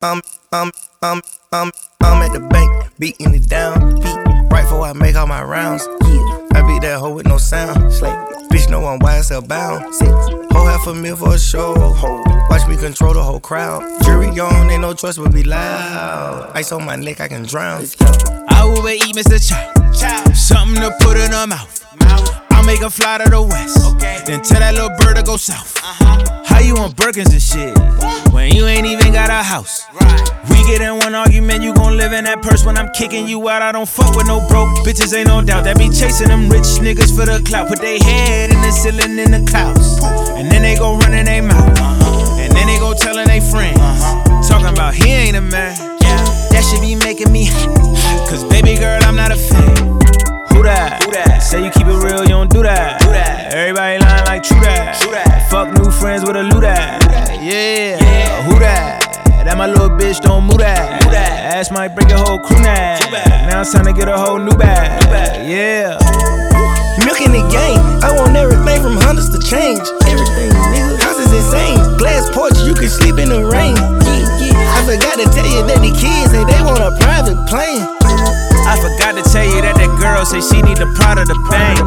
I'm at the bank, beating it down. Right before I make all my rounds. I beat that hoe with no sound. Bitch, know I'm YSL bound. Whole $500,000 for a show. Watch me control the whole crowd. Jury on, ain't no choice but be loud. Ice on my neck, I can drown. I Uber eat Mr. Chow. Something to put in her mouth. I'll make her fly to the west. Then tell that little bird to go south. How you on Birkins and shit when you ain't even got a house? We get in one argument, you gon' live in that purse. When I'm kicking you out, I don't fuck with no broke bitches, ain't no doubt. That be chasing them rich niggas for the clout. Put they head in the ceiling in the clouds, and then they go running they mouth, and then they go telling they friends, talking about he ain't a man. That shit be making me hot, cause baby girl, I'm not a fan. Who that? Say you keep it real, you don't do that. Everybody lying like true that. Fuck new friends with a loo that. Yeah. Who that? That my little bitch, don't move that. Ass might break a whole crew now. Now it's time to get a whole new bag. Yeah. Milk in the game, I want everything from hundreds to change. Everything, nigga, house is insane. Glass porch, you can sleep in the rain. I forgot to tell you that the kids say they want a private plane. I forgot to tell you that girl say she need the pride of the bang.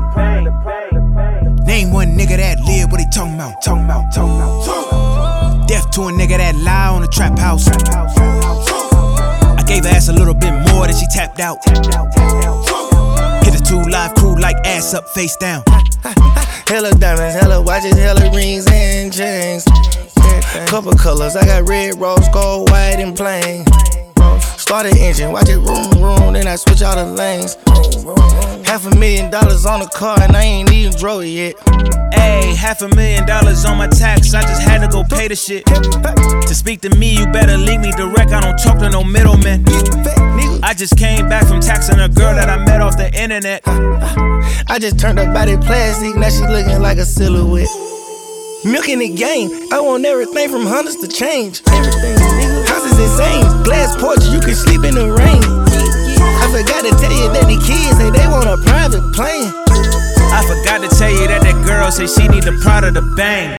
Name one nigga that live what he talking about. Deaf to a nigga that lie on the trap house. I gave her ass a little bit more than she tapped out. Hit the 2 Live Crew like ass up, face down. Hella diamonds, hella watches, hella rings and chains. Couple colors, I got red, rose, gold, white, and plain. Start the engine, watch it room, then I switch all the lanes. $500,000 on the car and I ain't even drove it yet. Ayy, $500,000 on my tax, I just had to go pay the shit. To speak to me, you better link me direct, I don't talk to no middlemen. I just came back from taxing a girl that I met off the internet. I just turned her body plastic, now she looking like a silhouette. Milk in the game, I want everything from hundreds to change. Everything, nigga, house is insane. Glass porch, you can sleep in the rain. I forgot to tell you that the kids say they want a private plane. I forgot to tell you that girl say she need the pride of the bang.